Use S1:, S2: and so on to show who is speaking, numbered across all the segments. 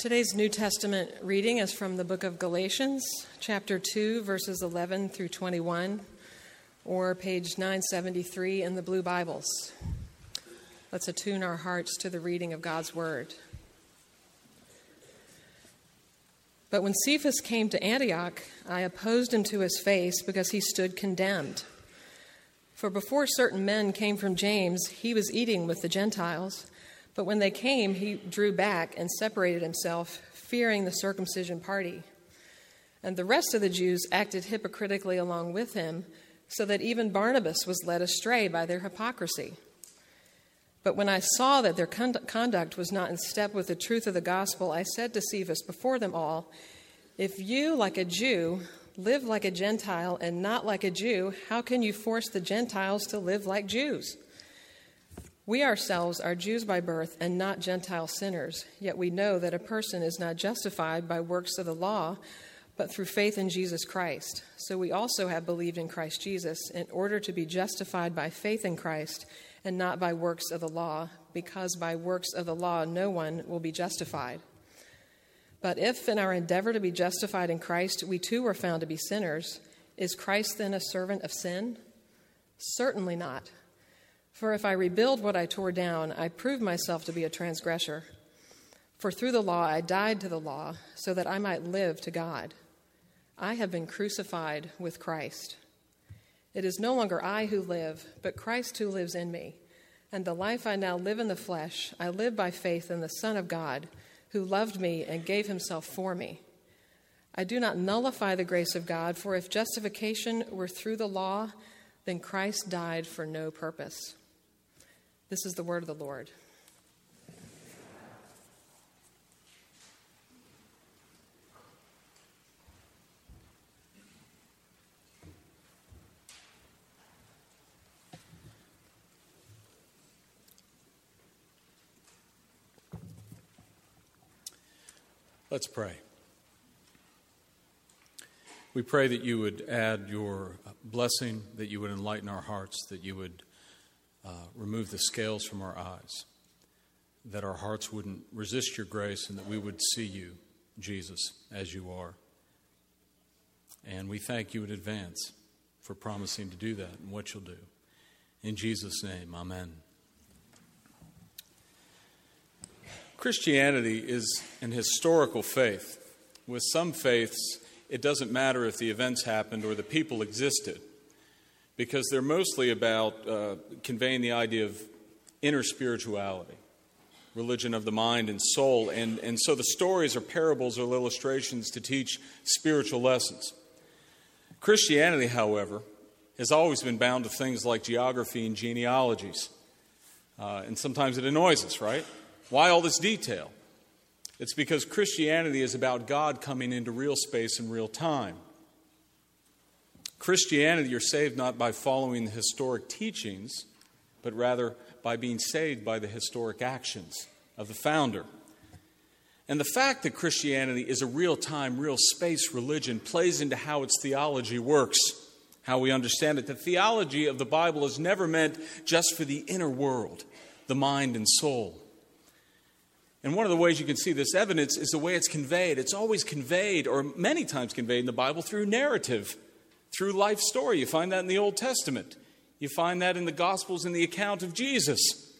S1: Today's New Testament reading is from the book of Galatians, chapter 2, verses 11 through 21, or page 973 in the Blue Bibles. Let's attune our hearts to the reading of God's Word. But when Cephas came to Antioch, I opposed him to his face because he stood condemned. For before certain men came from James, he was eating with the Gentiles. But when they came, he drew back and separated himself, fearing the circumcision party. And the rest of the Jews acted hypocritically along with him, so that even Barnabas was led astray by their hypocrisy. But when I saw that their conduct was not in step with the truth of the gospel, I said to Cephas before them all, "If you, like a Jew, live like a Gentile and not like a Jew, how can you force the Gentiles to live like Jews? We ourselves are Jews by birth and not Gentile sinners, yet we know that a person is not justified by works of the law, but through faith in Jesus Christ. So we also have believed in Christ Jesus in order to be justified by faith in Christ and not by works of the law, because by works of the law no one will be justified. But if in our endeavor to be justified in Christ we too were found to be sinners, is Christ then a servant of sin? Certainly not. For if I rebuild what I tore down, I prove myself to be a transgressor. For through the law I died to the law, so that I might live to God. I have been crucified with Christ. It is no longer I who live, but Christ who lives in me. And the life I now live in the flesh, I live by faith in the Son of God, who loved me and gave himself for me. I do not nullify the grace of God, for if justification were through the law, then Christ died for no purpose." This is the word of the Lord.
S2: Let's pray. We pray that you would add your blessing, that you would enlighten our hearts, that you would remove the scales from our eyes, that our hearts wouldn't resist your grace, and that we would see you, Jesus, as you are. And we thank you in advance for promising to do that and what you'll do. In Jesus' name, amen. Christianity is an historical faith. With some faiths, it doesn't matter if the events happened or the people existed, because they're mostly about conveying the idea of inner spirituality, religion of the mind and soul. And so the stories or parables or illustrations to teach spiritual lessons. Christianity, however, has always been bound to things like geography and genealogies. And sometimes it annoys us, right? Why all this detail? It's because Christianity is about God coming into real space and real time. Christianity, you're saved not by following the historic teachings, but rather by being saved by the historic actions of the founder. And the fact that Christianity is a real-time, real-space religion plays into how its theology works, how we understand it. The theology of the Bible is never meant just for the inner world, the mind and soul. And one of the ways you can see this evidence is the way it's conveyed. It's always conveyed, or many times conveyed in the Bible, through narrative, through life story. You find that in the Old Testament. You find that in the Gospels in the account of Jesus.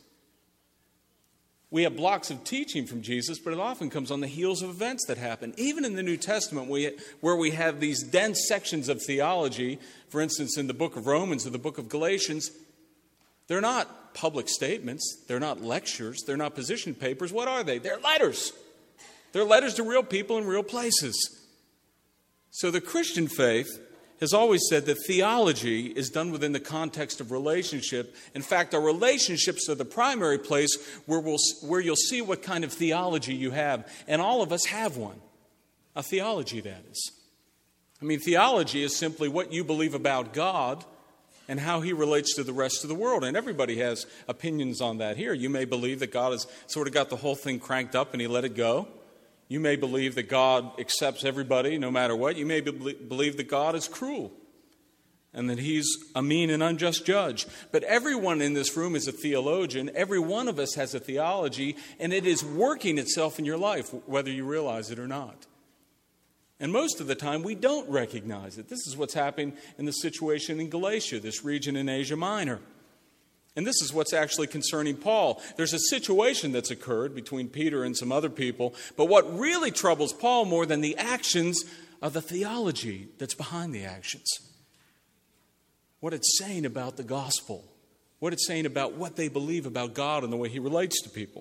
S2: We have blocks of teaching from Jesus, but it often comes on the heels of events that happen. Even in the New Testament, where we have these dense sections of theology, for instance, in the book of Romans or the book of Galatians, they're not public statements. They're not lectures. They're not position papers. What are they? They're letters. They're letters to real people in real places. So the Christian faith has always said that theology is done within the context of relationship. In fact, our relationships are the primary place where you'll see what kind of theology you have. And all of us have one. A theology, that is. I mean, theology is simply what you believe about God and how he relates to the rest of the world. And everybody has opinions on that here. You may believe that God has sort of got the whole thing cranked up and he let it go. You may believe that God accepts everybody no matter what. You may believe that God is cruel and that he's a mean and unjust judge. But everyone in this room is a theologian. Every one of us has a theology, and it is working itself in your life, whether you realize it or not. And most of the time, we don't recognize it. This is what's happening in the situation in Galatia, this region in Asia Minor. And this is what's actually concerning Paul. There's a situation that's occurred between Peter and some other people, but what really troubles Paul more than the actions are the theology that's behind the actions. What it's saying about the gospel, what it's saying about what they believe about God and the way he relates to people.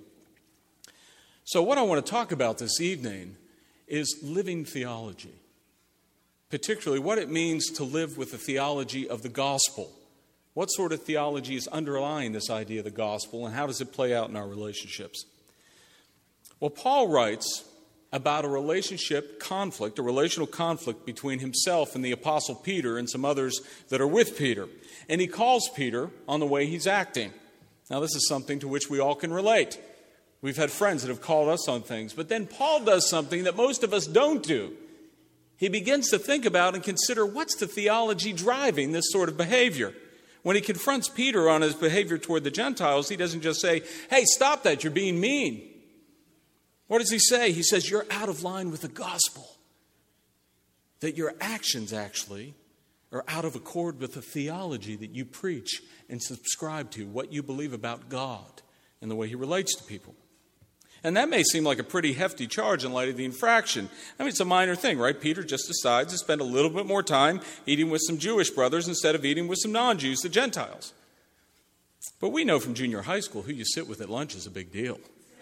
S2: So what I want to talk about this evening is living theology, particularly what it means to live with the theology of the gospel. What sort of theology is underlying this idea of the gospel, and how does it play out in our relationships? Well, Paul writes about a relational conflict between himself and the Apostle Peter and some others that are with Peter. And he calls Peter on the way he's acting. Now, this is something to which we all can relate. We've had friends that have called us on things. But then Paul does something that most of us don't do. He begins to think about and consider what's the theology driving this sort of behavior. When he confronts Peter on his behavior toward the Gentiles, he doesn't just say, "Hey, stop that, you're being mean." What does he say? He says, "You're out of line with the gospel." That your actions actually are out of accord with the theology that you preach and subscribe to, what you believe about God and the way he relates to people. And that may seem like a pretty hefty charge in light of the infraction. I mean, it's a minor thing, right? Peter just decides to spend a little bit more time eating with some Jewish brothers instead of eating with some non-Jews, the Gentiles. But we know from junior high school who you sit with at lunch is a big deal.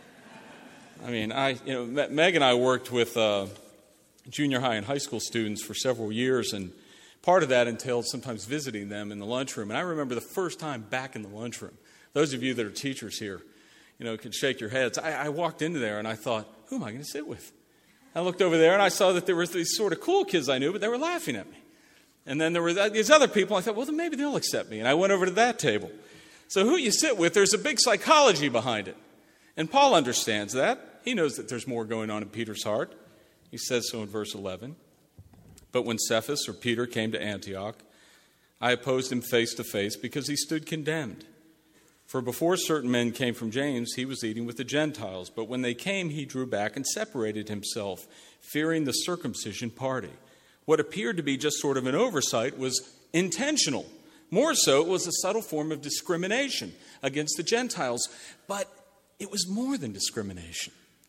S2: I mean, Meg and I worked with junior high and high school students for several years, and part of that entailed sometimes visiting them in the lunchroom. And I remember the first time back in the lunchroom. Those of you that are teachers here, can shake your heads. I walked into there and I thought, who am I going to sit with? I looked over there and I saw that there were these sort of cool kids I knew, but they were laughing at me. And then there were these other people. I thought, well, then maybe they'll accept me. And I went over to that table. So who you sit with, there's a big psychology behind it. And Paul understands that. He knows that there's more going on in Peter's heart. He says so in verse 11. But when Cephas, or Peter, came to Antioch, I opposed him face to face because he stood condemned. For before certain men came from James, he was eating with the Gentiles. But when they came, he drew back and separated himself, fearing the circumcision party. What appeared to be just sort of an oversight was intentional. More so, it was a subtle form of discrimination against the Gentiles. But it was more than discrimination.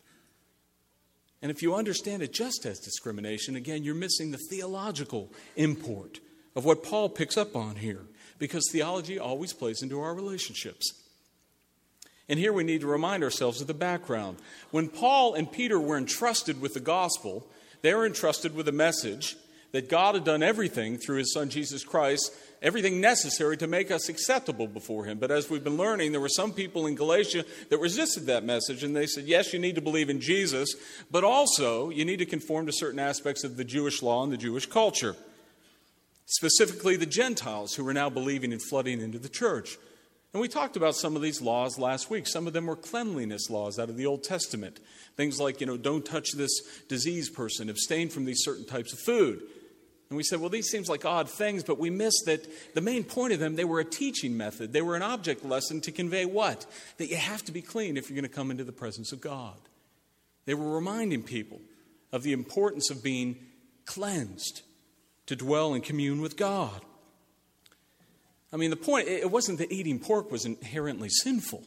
S2: And if you understand it just as discrimination, again, you're missing the theological import of what Paul picks up on here, because theology always plays into our relationships. And here we need to remind ourselves of the background. When Paul and Peter were entrusted with the gospel, they were entrusted with a message that God had done everything through his Son Jesus Christ, everything necessary to make us acceptable before him. But as we've been learning, there were some people in Galatia that resisted that message, and they said, yes, you need to believe in Jesus, but also you need to conform to certain aspects of the Jewish law and the Jewish culture. Specifically the Gentiles who were now believing and flooding into the church. And we talked about some of these laws last week. Some of them were cleanliness laws out of the Old Testament. Things like, don't touch this diseased person, abstain from these certain types of food. And we said, well, these seems like odd things, but we missed that the main point of them, they were a teaching method. They were an object lesson to convey what? That you have to be clean if you're going to come into the presence of God. They were reminding people of the importance of being cleansed to dwell and commune with God. I mean, the point, it wasn't that eating pork was inherently sinful.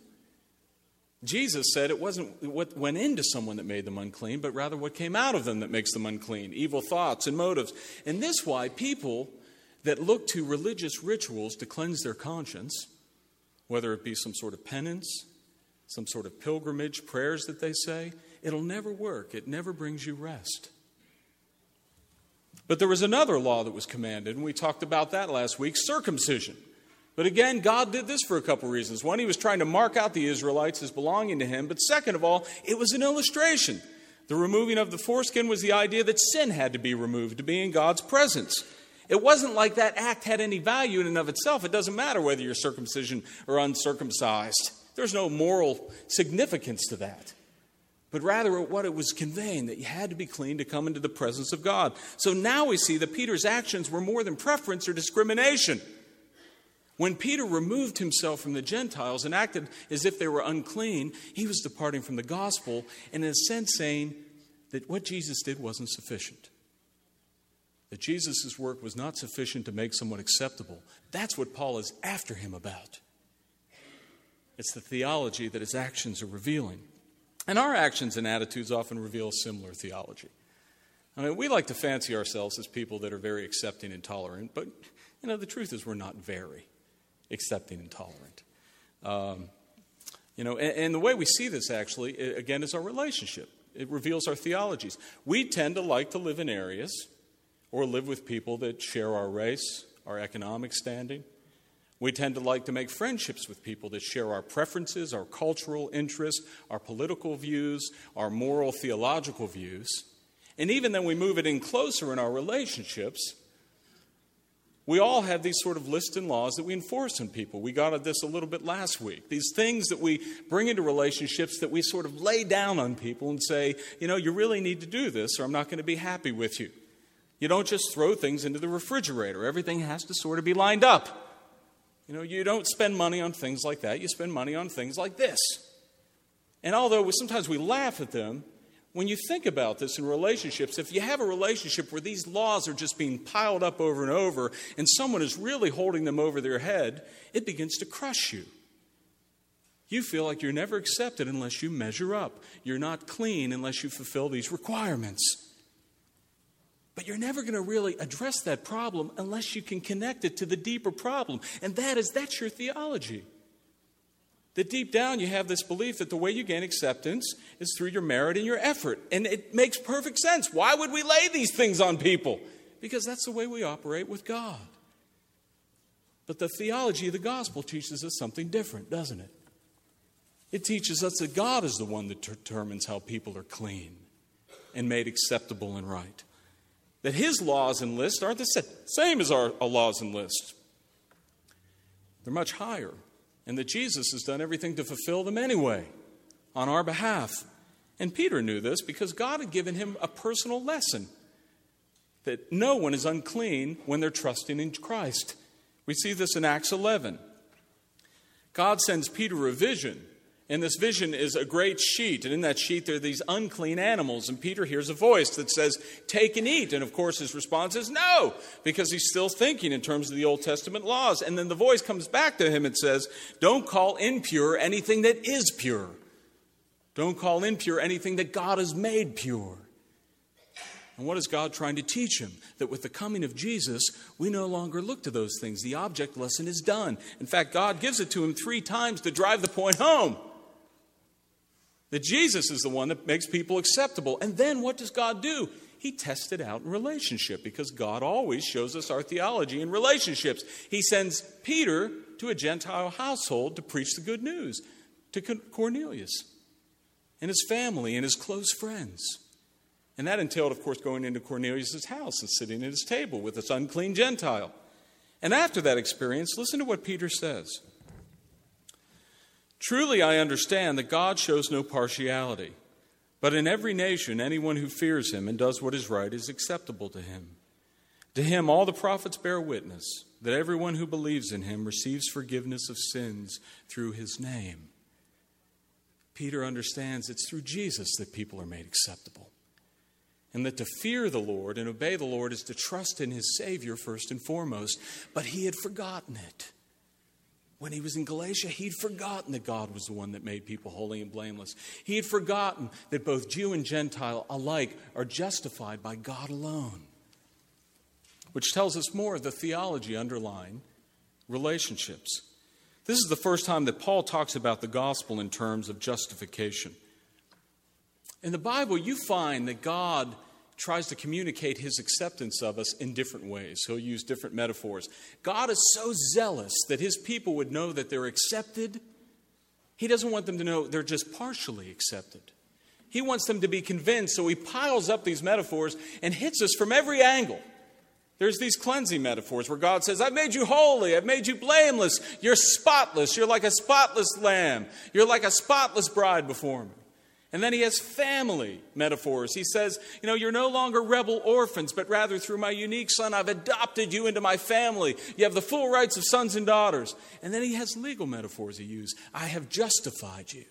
S2: Jesus said it wasn't what went into someone that made them unclean, but rather what came out of them that makes them unclean, evil thoughts and motives. And this is why people that look to religious rituals to cleanse their conscience, whether it be some sort of penance, some sort of pilgrimage, prayers that they say, it'll never work. It never brings you rest. But there was another law that was commanded, and we talked about that last week, circumcision. But again, God did this for a couple reasons. One, he was trying to mark out the Israelites as belonging to him. But second of all, it was an illustration. The removing of the foreskin was the idea that sin had to be removed to be in God's presence. It wasn't like that act had any value in and of itself. It doesn't matter whether you're circumcision or uncircumcised. There's no moral significance to that. but rather what it was conveying, that you had to be clean to come into the presence of God. So now we see that Peter's actions were more than preference or discrimination. When Peter removed himself from the Gentiles and acted as if they were unclean, he was departing from the gospel and in a sense saying that what Jesus did wasn't sufficient. That Jesus' work was not sufficient to make someone acceptable. That's what Paul is after him about. It's the theology that his actions are revealing. And our actions and attitudes often reveal similar theology. I mean, we like to fancy ourselves as people that are very accepting and tolerant, but, the truth is we're not very accepting and tolerant. And the way we see this actually, again, is our relationship. It reveals our theologies. We tend to like to live in areas or live with people that share our race, our economic standing. We tend to like to make friendships with people that share our preferences, our cultural interests, our political views, our moral, theological views. And even then we move it in closer in our relationships, we all have these sort of lists and laws that we enforce on people. We got at this a little bit last week. These things that we bring into relationships that we sort of lay down on people and say, you really need to do this or I'm not going to be happy with you. You don't just throw things into the refrigerator. Everything has to sort of be lined up. You don't spend money on things like that. You spend money on things like this. And although sometimes we laugh at them, when you think about this in relationships, if you have a relationship where these laws are just being piled up over and over and someone is really holding them over their head, it begins to crush you. You feel like you're never accepted unless you measure up. You're not clean unless you fulfill these requirements. But you're never going to really address that problem unless you can connect it to the deeper problem. And that's your theology. That deep down you have this belief that the way you gain acceptance is through your merit and your effort. And it makes perfect sense. Why would we lay these things on people? Because that's the way we operate with God. But the theology of the gospel teaches us something different, doesn't it? It teaches us that God is the one that determines how people are clean and made acceptable and right. That his laws and lists aren't the same as our laws and lists. They're much higher. And that Jesus has done everything to fulfill them anyway, on our behalf. And Peter knew this because God had given him a personal lesson. That no one is unclean when they're trusting in Christ. We see this in Acts 11. God sends Peter a vision. And this vision is a great sheet. And in that sheet there are these unclean animals. And Peter hears a voice that says, take and eat. And of course his response is no, because he's still thinking in terms of the Old Testament laws. And then the voice comes back to him and says, don't call impure anything that is pure. Don't call impure anything that God has made pure. And what is God trying to teach him? That with the coming of Jesus, we no longer look to those things. The object lesson is done. In fact, God gives it to him 3 times to drive the point home. That Jesus is the one that makes people acceptable. And then what does God do? He tests it out in relationship, because God always shows us our theology in relationships. He sends Peter to a Gentile household to preach the good news to Cornelius and his family and his close friends. And that entailed, of course, going into Cornelius' house and sitting at his table with this unclean Gentile. And after that experience, listen to what Peter says. Truly I understand that God shows no partiality, but in every nation anyone who fears him and does what is right is acceptable to him. To him all the prophets bear witness that everyone who believes in him receives forgiveness of sins through his name. Peter understands it's through Jesus that people are made acceptable. And that to fear the Lord and obey the Lord is to trust in his Savior first and foremost. But he had forgotten it. When he was in Galatia, he'd forgotten that God was the one that made people holy and blameless. He had forgotten that both Jew and Gentile alike are justified by God alone. Which tells us more of the theology underlying relationships. This is the first time that Paul talks about the gospel in terms of justification. In the Bible, you find that God tries to communicate his acceptance of us in different ways. He'll use different metaphors. God is so zealous that his people would know that they're accepted. He doesn't want them to know they're just partially accepted. He wants them to be convinced, so he piles up these metaphors and hits us from every angle. There's these cleansing metaphors where God says, I've made you holy, I've made you blameless, you're spotless, you're like a spotless lamb, you're like a spotless bride before me. And then he has family metaphors. He says, you're no longer rebel orphans, but rather through my unique son, I've adopted you into my family. You have the full rights of sons and daughters. And then he has legal metaphors he uses. I have justified you.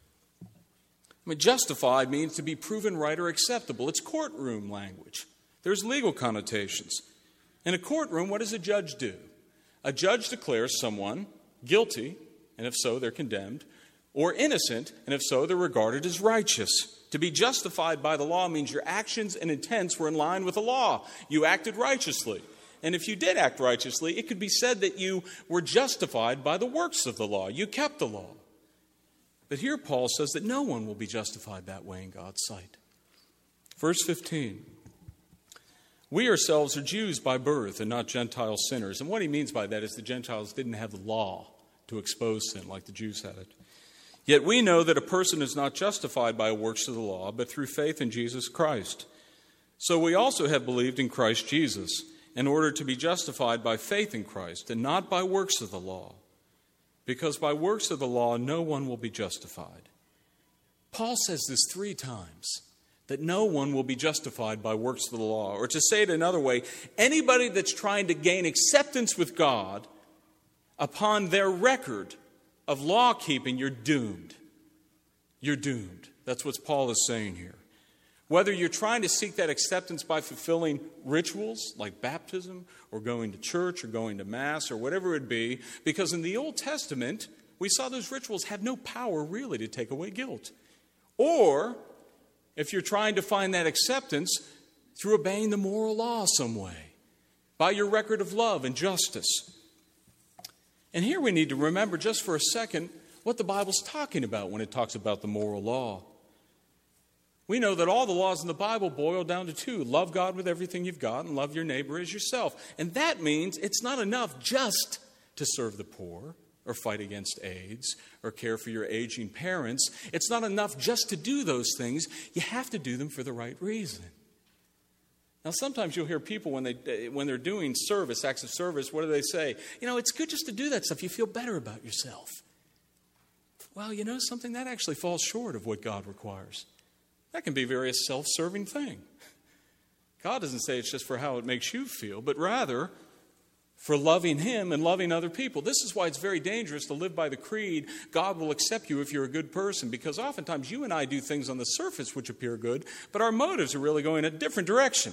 S2: Justified means to be proven right or acceptable. It's courtroom language. There's legal connotations. In a courtroom, what does a judge do? A judge declares someone guilty, and if so, they're condemned, or innocent, and if so, they're regarded as righteous. To be justified by the law means your actions and intents were in line with the law. You acted righteously. And if you did act righteously, it could be said that you were justified by the works of the law. You kept the law. But here Paul says that no one will be justified that way in God's sight. Verse 15. We ourselves are Jews by birth and not Gentile sinners. And what he means by that is the Gentiles didn't have the law to expose sin like the Jews had it. Yet we know that a person is not justified by works of the law, but through faith in Jesus Christ. So we also have believed in Christ Jesus in order to be justified by faith in Christ and not by works of the law. Because by works of the law, no one will be justified. Paul says this 3 times, that no one will be justified by works of the law. Or to say it another way, anybody that's trying to gain acceptance with God upon their record of law keeping, you're doomed. You're doomed. That's what Paul is saying here. Whether you're trying to seek that acceptance by fulfilling rituals like baptism or going to church or going to Mass or whatever it be, because in the Old Testament, we saw those rituals have no power really to take away guilt. Or if you're trying to find that acceptance through obeying the moral law some way, by your record of love and justice. And here we need to remember just for a second what the Bible's talking about when it talks about the moral law. We know that all the laws in the Bible boil down to 2. Love God with everything you've got and love your neighbor as yourself. And that means it's not enough just to serve the poor or fight against AIDS or care for your aging parents. It's not enough just to do those things. You have to do them for the right reason. Now, sometimes you'll hear people when they're doing service, acts of service, what do they say? It's good just to do that stuff. You feel better about yourself. Well, something that actually falls short of what God requires. That can be a very self-serving thing. God doesn't say it's just for how it makes you feel, but rather for loving Him and loving other people. This is why it's very dangerous to live by the creed, God will accept you if you're a good person, because oftentimes you and I do things on the surface which appear good, but our motives are really going a different direction.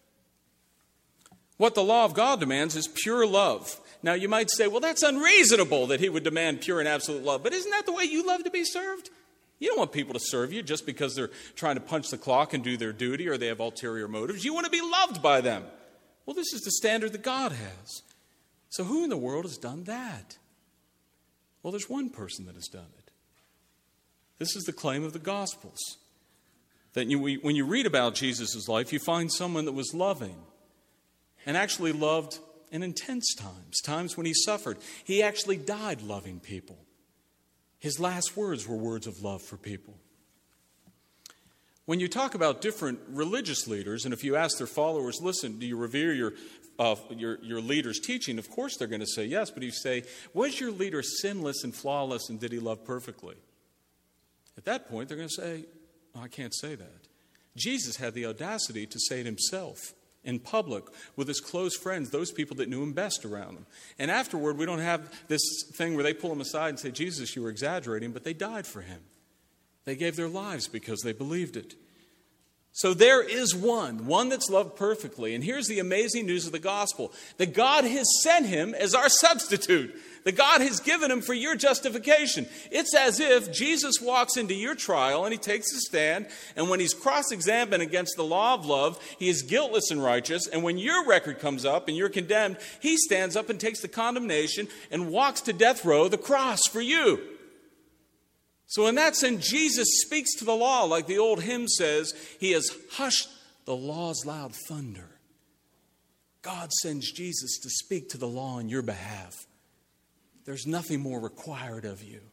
S2: What the law of God demands is pure love. Now you might say, well, that's unreasonable that He would demand pure and absolute love, but isn't that the way you love to be served? You don't want people to serve you just because they're trying to punch the clock and do their duty or they have ulterior motives. You want to be loved by them. Well, this is the standard that God has. So who in the world has done that? Well, there's one person that has done it. This is the claim of the Gospels. That when you read about Jesus' life, you find someone that was loving and actually loved in intense times when He suffered. He actually died loving people. His last words were words of love for people. When you talk about different religious leaders, and if you ask their followers, listen, do you revere your leader's teaching? Of course they're going to say yes, but you say, was your leader sinless and flawless, and did he love perfectly? At that point, they're going to say, oh, I can't say that. Jesus had the audacity to say it Himself in public with His close friends, those people that knew Him best around Him. And afterward, we don't have this thing where they pull Him aside and say, Jesus, you were exaggerating, but they died for Him. They gave their lives because they believed it. So there is one that's loved perfectly. And here's the amazing news of the gospel, that God has sent Him as our substitute. That God has given Him for your justification. It's as if Jesus walks into your trial and He takes a stand, and when He's cross-examined against the law of love, He is guiltless and righteous, and when your record comes up and you're condemned, He stands up and takes the condemnation and walks to death row, the cross, for you. So in that sense, Jesus speaks to the law, like the old hymn says, He has hushed the law's loud thunder. God sends Jesus to speak to the law on your behalf. There's nothing more required of you.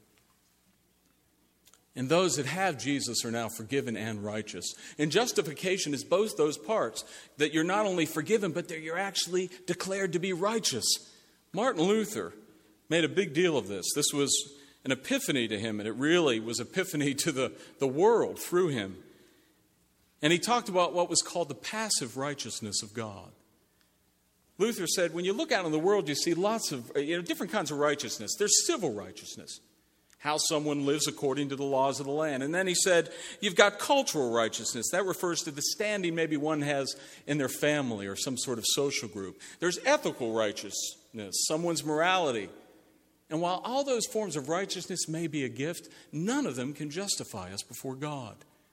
S2: And those that have Jesus are now forgiven and righteous. And justification is both those parts, that you're not only forgiven, but that you're actually declared to be righteous. Martin Luther made a big deal of this. This was an epiphany to him, and it really was epiphany to the world through him. And he talked about what was called the passive righteousness of God. Luther said, when you look out in the world, you see lots of different kinds of righteousness. There's civil righteousness, how someone lives according to the laws of the land. And then he said, you've got cultural righteousness. That refers to the standing maybe one has in their family or some sort of social group. There's ethical righteousness, someone's morality. And while all those forms of righteousness may be a gift, none of them can justify us before God.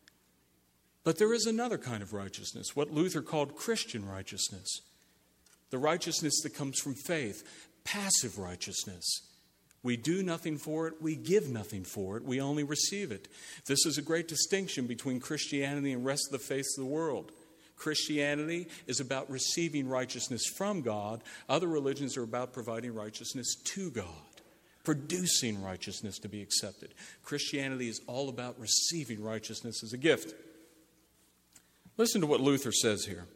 S2: But there is another kind of righteousness, what Luther called Christian righteousness. The righteousness that comes from faith, passive righteousness. We do nothing for it, we give nothing for it, we only receive it. This is a great distinction between Christianity and the rest of the faiths of the world. Christianity is about receiving righteousness from God. Other religions are about providing righteousness to God, producing righteousness to be accepted. Christianity is all about receiving righteousness as a gift. Listen to what Luther says here.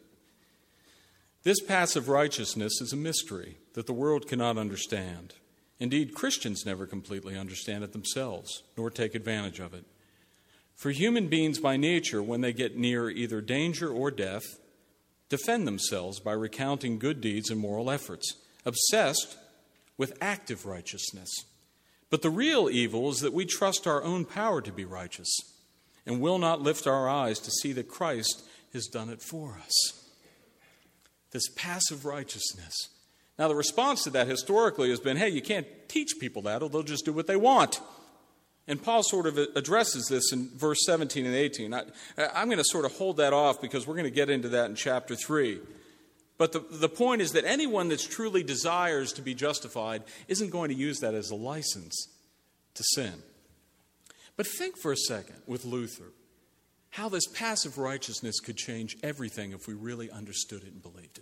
S2: This passive righteousness is a mystery that the world cannot understand. Indeed, Christians never completely understand it themselves, nor take advantage of it. For human beings by nature, when they get near either danger or death, defend themselves by recounting good deeds and moral efforts, obsessed with active righteousness. But the real evil is that we trust our own power to be righteous and will not lift our eyes to see that Christ has done it for us. This passive righteousness. Now, the response to that historically has been, hey, you can't teach people that, or they'll just do what they want. And Paul sort of addresses this in verse 17 and 18. I'm going to sort of hold that off because we're going to get into that in chapter 3. But the point is that anyone that truly desires to be justified isn't going to use that as a license to sin. But think for a second with Luther how this passive righteousness could change everything if we really understood it and believed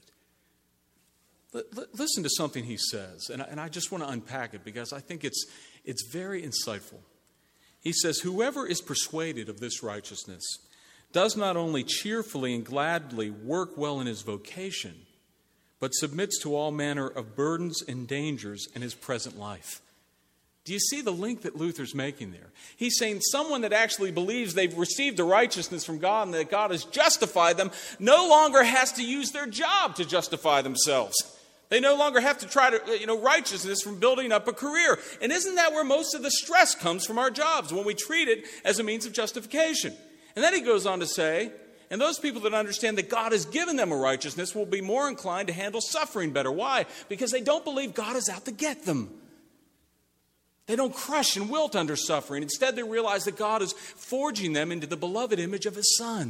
S2: it. Listen to something he says, and I just want to unpack it because I think it's very insightful. He says, whoever is persuaded of this righteousness does not only cheerfully and gladly work well in his vocation, but submits to all manner of burdens and dangers in his present life. Do you see the link that Luther's making there? He's saying someone that actually believes they've received a righteousness from God and that God has justified them no longer has to use their job to justify themselves. They no longer have to try to, righteousness from building up a career. And isn't that where most of the stress comes from our jobs, when we treat it as a means of justification? And then he goes on to say, and those people that understand that God has given them a righteousness will be more inclined to handle suffering better. Why? Because they don't believe God is out to get them. They don't crush and wilt under suffering. Instead, they realize that God is forging them into the beloved image of His Son.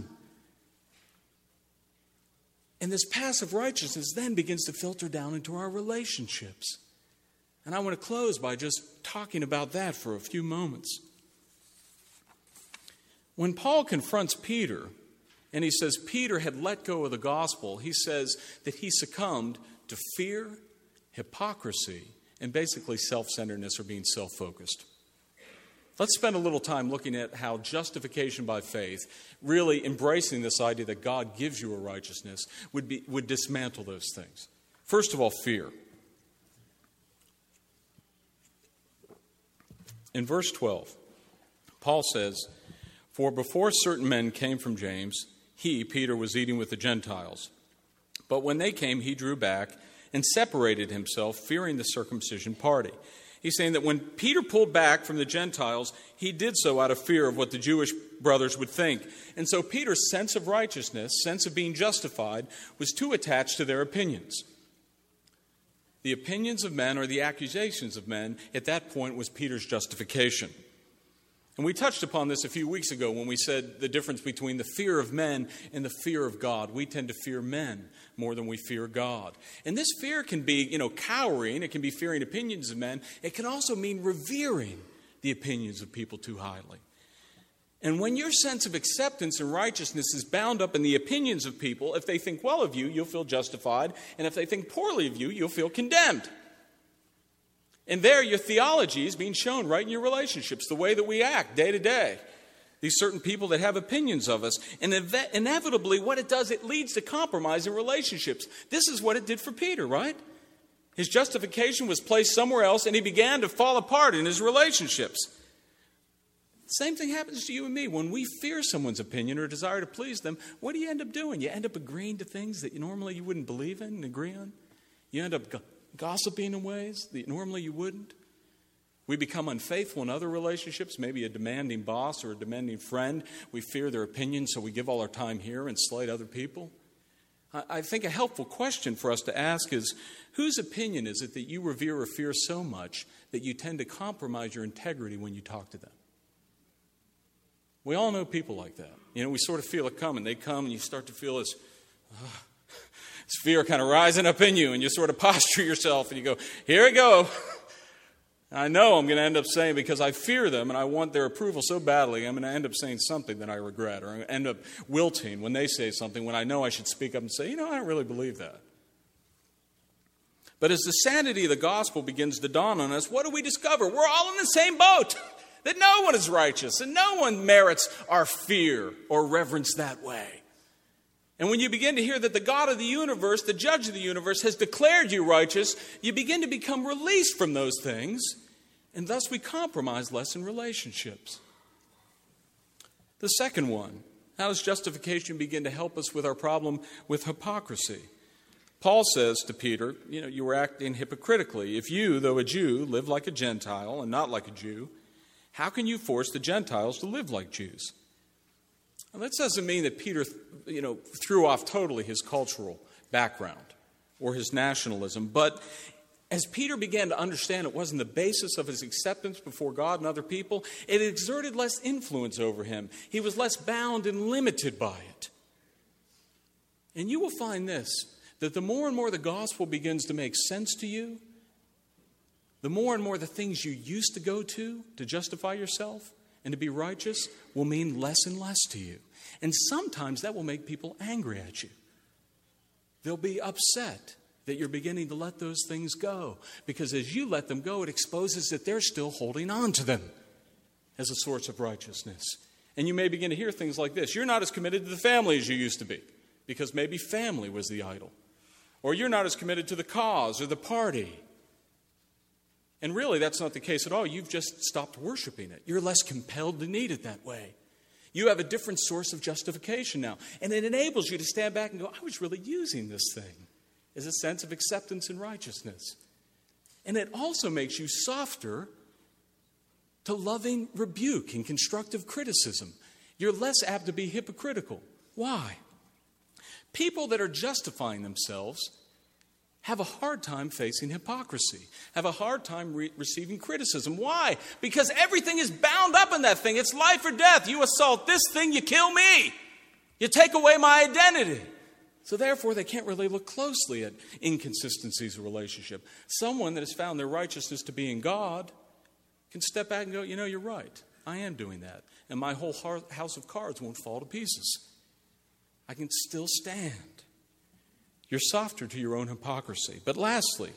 S2: And this passive righteousness then begins to filter down into our relationships. And I want to close by just talking about that for a few moments. When Paul confronts Peter, and he says Peter had let go of the gospel, he says that he succumbed to fear, hypocrisy, and basically self-centeredness or being self-focused. Let's spend a little time looking at how justification by faith, really embracing this idea that God gives you a righteousness, would dismantle those things. First of all, fear. In verse 12, Paul says, "For before certain men came from James, he, Peter, was eating with the Gentiles. But when they came, he drew back and separated himself, fearing the circumcision party." He's saying that when Peter pulled back from the Gentiles, he did so out of fear of what the Jewish brothers would think. And so Peter's sense of righteousness, sense of being justified, was too attached to their opinions. The opinions of men or the accusations of men at that point was Peter's justification. And we touched upon this a few weeks ago when we said the difference between the fear of men and the fear of God. We tend to fear men more than we fear God. And this fear can be, cowering. It can be fearing opinions of men. It can also mean revering the opinions of people too highly. And when your sense of acceptance and righteousness is bound up in the opinions of people, if they think well of you, you'll feel justified. And if they think poorly of you, you'll feel condemned. And there, your theology is being shown right in your relationships, the way that we act day to day. These certain people that have opinions of us. And inevitably, what it does, it leads to compromise in relationships. This is what it did for Peter, right? His justification was placed somewhere else, and he began to fall apart in his relationships. Same thing happens to you and me. When we fear someone's opinion or desire to please them, what do you end up doing? You end up agreeing to things that normally you wouldn't believe in and agree on. You end up gossiping in ways that normally you wouldn't. We become unfaithful in other relationships, maybe a demanding boss or a demanding friend. We fear their opinion, so we give all our time here and slight other people. I think a helpful question for us to ask is, whose opinion is it that you revere or fear so much that you tend to compromise your integrity when you talk to them? We all know people like that. We sort of feel it coming. They come and you start to feel this fear kind of rising up in you, and you sort of posture yourself and you go, here we go. I know I'm going to end up saying, because I fear them and I want their approval so badly, I'm going to end up saying something that I regret, or I'm going to end up wilting when they say something when I know I should speak up and say, I don't really believe that. But as the sanity of the gospel begins to dawn on us, what do we discover? We're all in the same boat, that no one is righteous and no one merits our fear or reverence that way. And when you begin to hear that the God of the universe, the judge of the universe, has declared you righteous, you begin to become released from those things, and thus we compromise less in relationships. The second one, how does justification begin to help us with our problem with hypocrisy? Paul says to Peter, you were acting hypocritically. If you, though a Jew, live like a Gentile and not like a Jew, how can you force the Gentiles to live like Jews? Now, that doesn't mean that Peter, threw off totally his cultural background or his nationalism. But as Peter began to understand it wasn't the basis of his acceptance before God and other people, it exerted less influence over him. He was less bound and limited by it. And you will find this, that the more and more the gospel begins to make sense to you, the more and more the things you used to go to justify yourself and to be righteous will mean less and less to you. And sometimes that will make people angry at you. They'll be upset that you're beginning to let those things go, because as you let them go, it exposes that they're still holding on to them as a source of righteousness. And you may begin to hear things like this. You're not as committed to the family as you used to be, because maybe family was the idol. Or you're not as committed to the cause or the party. And really, that's not the case at all. You've just stopped worshiping it. You're less compelled to need it that way. You have a different source of justification now. And it enables you to stand back and go, I was really using this thing as a sense of acceptance and righteousness. And it also makes you softer to loving rebuke and constructive criticism. You're less apt to be hypocritical. Why? People that are justifying themselves have a hard time facing hypocrisy, have a hard time receiving criticism. Why? Because everything is bound up in that thing. It's life or death. You assault this thing, you kill me. You take away my identity. So therefore, they can't really look closely at inconsistencies of relationship. Someone that has found their righteousness to be in God can step back and go, you're right. I am doing that. And my whole house of cards won't fall to pieces. I can still stand. You're softer to your own hypocrisy. But lastly,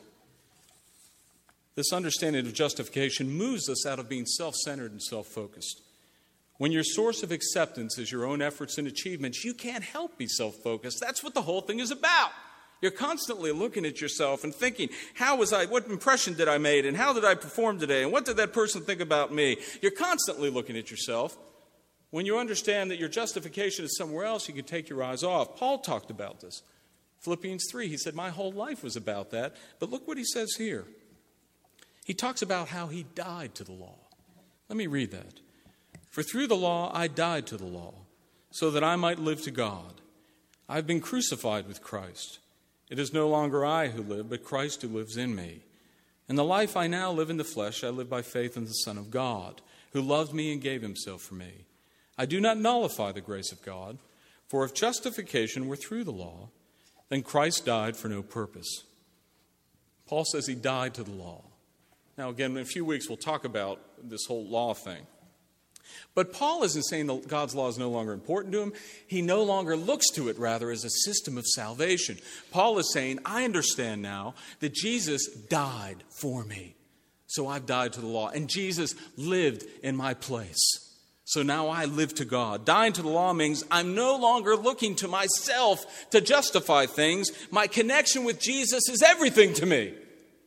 S2: this understanding of justification moves us out of being self-centered and self-focused. When your source of acceptance is your own efforts and achievements, you can't help be self-focused. That's what the whole thing is about. You're constantly looking at yourself and thinking, what impression did I make, and how did I perform today, and what did that person think about me? You're constantly looking at yourself. When you understand that your justification is somewhere else, you can take your eyes off. Paul talked about this. Philippians 3, he said, my whole life was about that. But look what he says here. He talks about how he died to the law. Let me read that. For through the law I died to the law, so that I might live to God. I've been crucified with Christ. It is no longer I who live, but Christ who lives in me. And the life I now live in the flesh, I live by faith in the Son of God, who loved me and gave himself for me. I do not nullify the grace of God, for if justification were through the law, then Christ died for no purpose. Paul says he died to the law. Now, again, in a few weeks, we'll talk about this whole law thing. But Paul isn't saying that God's law is no longer important to him. He no longer looks to it, rather, as a system of salvation. Paul is saying, I understand now that Jesus died for me. So I've died to the law. And Jesus lived in my place. So now I live to God. Dying to the law means I'm no longer looking to myself to justify things. My connection with Jesus is everything to me.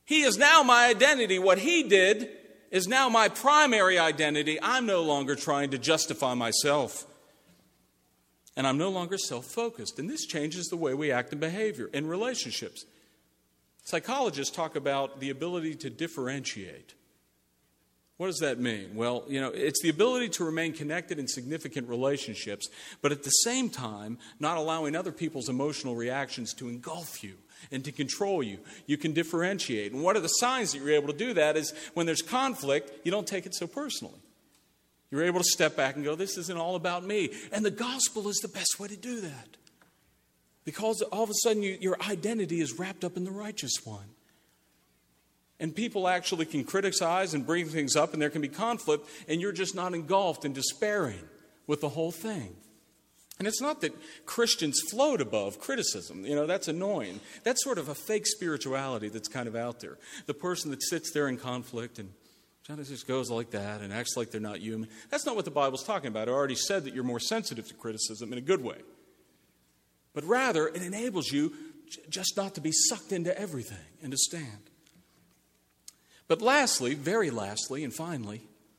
S2: He is now my identity. What he did is now my primary identity. I'm no longer trying to justify myself. And I'm no longer self-focused. And this changes the way we act and behavior in relationships. Psychologists talk about the ability to differentiate. What does that mean? Well, it's the ability to remain connected in significant relationships, but at the same time, not allowing other people's emotional reactions to engulf you and to control you. You can differentiate. And one of the signs that you're able to do that is when there's conflict, you don't take it so personally. You're able to step back and go, this isn't all about me. And the gospel is the best way to do that. Because all of a sudden, your identity is wrapped up in the righteous one. And people actually can criticize and bring things up, and there can be conflict, and you're just not engulfed and despairing with the whole thing. And it's not that Christians float above criticism. That's annoying. That's sort of a fake spirituality that's kind of out there. The person that sits there in conflict and just goes like that and acts like they're not human. That's not what the Bible's talking about. I already said that you're more sensitive to criticism in a good way. But rather, it enables you just not to be sucked into everything and to stand. But lastly, very lastly, and finally,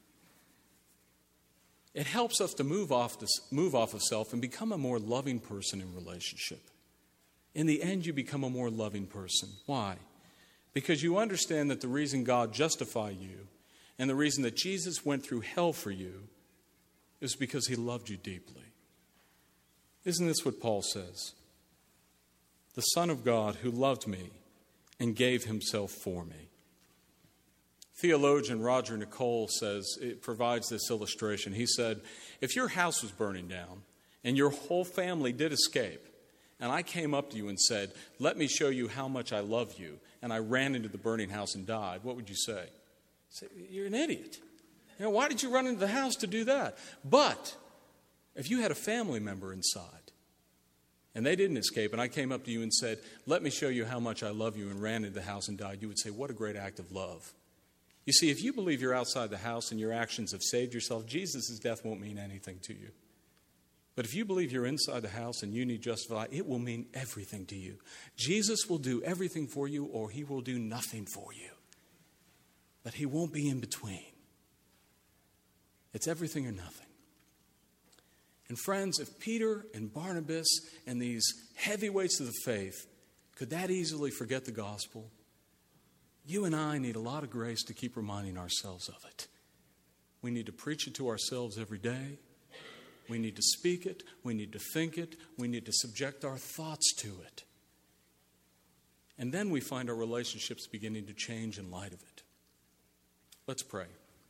S2: it helps us to move off of self and become a more loving person in relationship. In the end, you become a more loving person. Why? Because you understand that the reason God justified you and the reason that Jesus went through hell for you is because he loved you deeply. Isn't this what Paul says? The Son of God who loved me and gave himself for me. Theologian Roger Nicole says, it provides this illustration. He said, if your house was burning down and your whole family did escape, and I came up to you and said, let me show you how much I love you, and I ran into the burning house and died, what would you say? You'd say, you're an idiot. Why did you run into the house to do that? But if you had a family member inside, and they didn't escape, and I came up to you and said, let me show you how much I love you, and ran into the house and died, you would say, what a great act of love. You see, if you believe you're outside the house and your actions have saved yourself, Jesus' death won't mean anything to you. But if you believe you're inside the house and you need justified, it will mean everything to you. Jesus will do everything for you, or he will do nothing for you. But he won't be in between. It's everything or nothing. And friends, if Peter and Barnabas and these heavyweights of the faith could that easily forget the gospel, you and I need a lot of grace to keep reminding ourselves of it. We need to preach it to ourselves every day. We need to speak it. We need to think it. We need to subject our thoughts to it. And then we find our relationships beginning to change in light of it. Let's pray.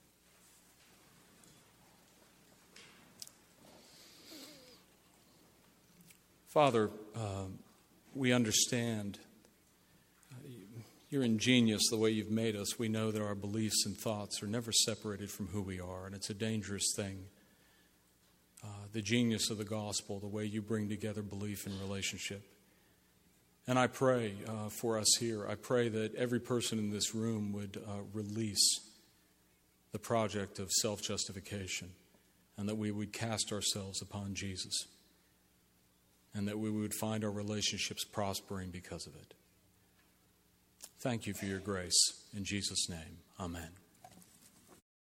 S2: Father, we understand you're ingenious the way you've made us. We know that our beliefs and thoughts are never separated from who we are, and it's a dangerous thing. The genius of the gospel, the way you bring together belief and relationship. And I pray for us here. I pray that every person in this room would release the project of self-justification, and that we would cast ourselves upon Jesus, and that we would find our relationships prospering because of it. Thank you for your grace. In Jesus' name, amen.